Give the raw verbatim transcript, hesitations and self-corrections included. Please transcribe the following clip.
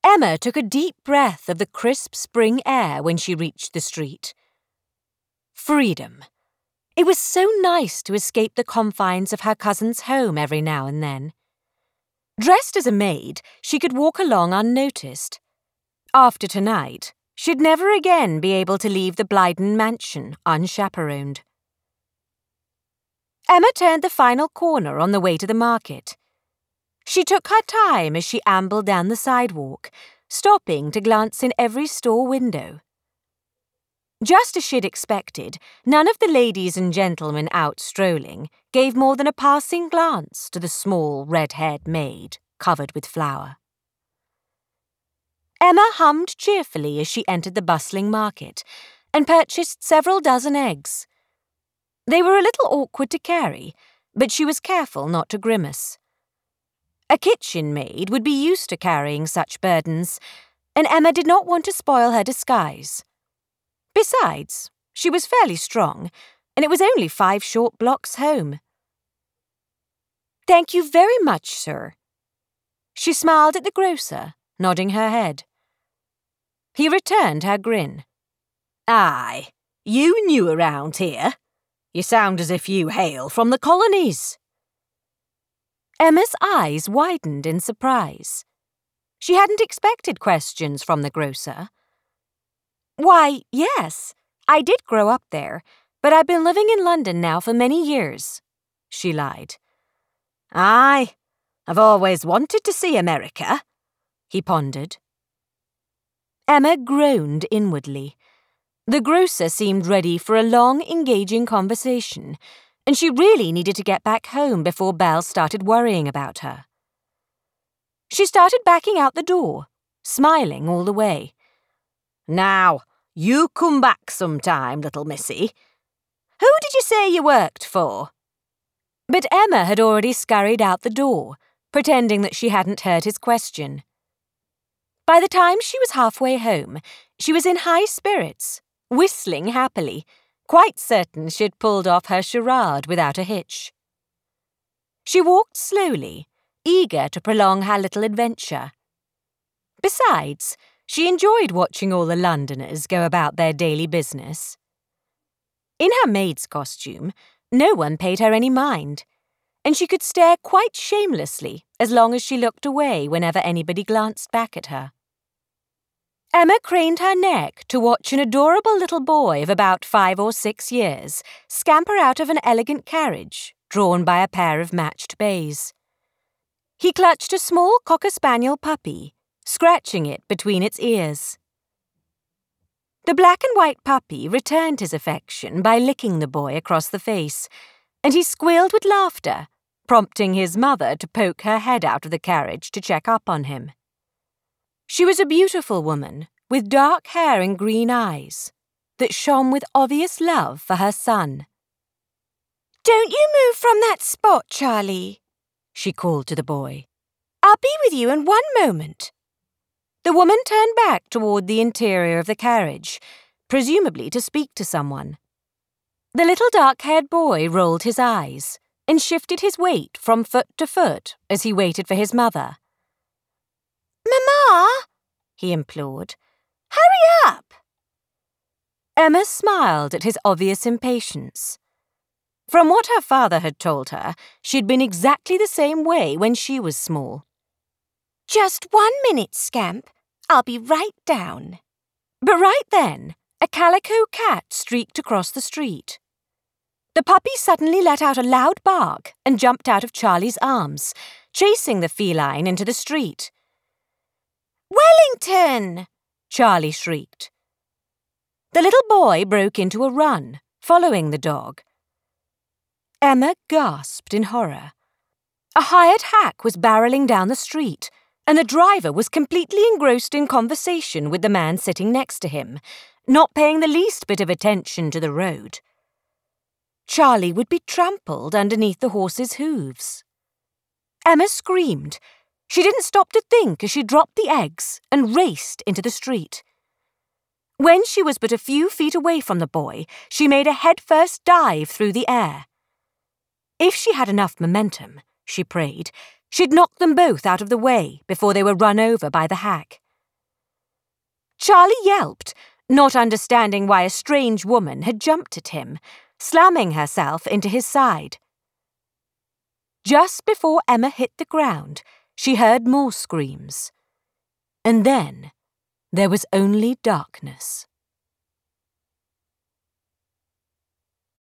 Emma took a deep breath of the crisp spring air when she reached the street. Freedom. It was so nice to escape the confines of her cousin's home every now and then. Dressed as a maid, she could walk along unnoticed. After tonight, she'd never again be able to leave the Blyden mansion unchaperoned. Emma turned the final corner on the way to the market. She took her time as she ambled down the sidewalk, stopping to glance in every store window. Just as she'd expected, none of the ladies and gentlemen out strolling gave more than a passing glance to the small, red-haired maid covered with flour. Emma hummed cheerfully as she entered the bustling market and purchased several dozen eggs. They were a little awkward to carry, but she was careful not to grimace. A kitchen maid would be used to carrying such burdens, and Emma did not want to spoil her disguise. Besides, she was fairly strong, and it was only five short blocks home. "Thank you very much, sir." She smiled at the grocer, nodding her head. He returned her grin. "Aye, you new around here. You sound as if you hail from the colonies." Emma's eyes widened in surprise. She hadn't expected questions from the grocer. "Why, yes, I did grow up there, but I've been living in London now for many years," she lied. "Aye, I've always wanted to see America," he pondered. Emma groaned inwardly. The grocer seemed ready for a long, engaging conversation, and she really needed to get back home before Belle started worrying about her. She started backing out the door, smiling all the way. "Now, you come back sometime, little missy. Who did you say you worked for?" But Emma had already scurried out the door, pretending that she hadn't heard his question. By the time she was halfway home, she was in high spirits, whistling happily, quite certain she'd pulled off her charade without a hitch. She walked slowly, eager to prolong her little adventure. Besides, she enjoyed watching all the Londoners go about their daily business. In her maid's costume, no one paid her any mind, and she could stare quite shamelessly as long as she looked away whenever anybody glanced back at her. Emma craned her neck to watch an adorable little boy of about five or six years scamper out of an elegant carriage drawn by a pair of matched bays. He clutched a small cocker spaniel puppy, scratching it between its ears. The black and white puppy returned his affection by licking the boy across the face, and he squealed with laughter, prompting his mother to poke her head out of the carriage to check up on him. She was a beautiful woman with dark hair and green eyes that shone with obvious love for her son. "Don't you move from that spot, Charlie," she called to the boy. "I'll be with you in one moment." The woman turned back toward the interior of the carriage, presumably to speak to someone. The little dark-haired boy rolled his eyes and shifted his weight from foot to foot as he waited for his mother. "Mama," he implored, "hurry up." Emma smiled at his obvious impatience. From what her father had told her, she'd been exactly the same way when she was small. "Just one minute, Scamp. I'll be right down." But right then, a calico cat streaked across the street. The puppy suddenly let out a loud bark and jumped out of Charlie's arms, chasing the feline into the street. "Wellington!" Charlie shrieked. The little boy broke into a run, following the dog. Emma gasped in horror. A hired hack was barreling down the street, and the driver was completely engrossed in conversation with the man sitting next to him, not paying the least bit of attention to the road. Charlie would be trampled underneath the horse's hooves. Emma screamed. She didn't stop to think as she dropped the eggs and raced into the street. When she was but a few feet away from the boy, she made a headfirst dive through the air. If she had enough momentum, she prayed, she'd knock them both out of the way before they were run over by the hack. Charlie yelped, not understanding why a strange woman had jumped at him, slamming herself into his side. Just before Emma hit the ground, she heard more screams. And then there was only darkness.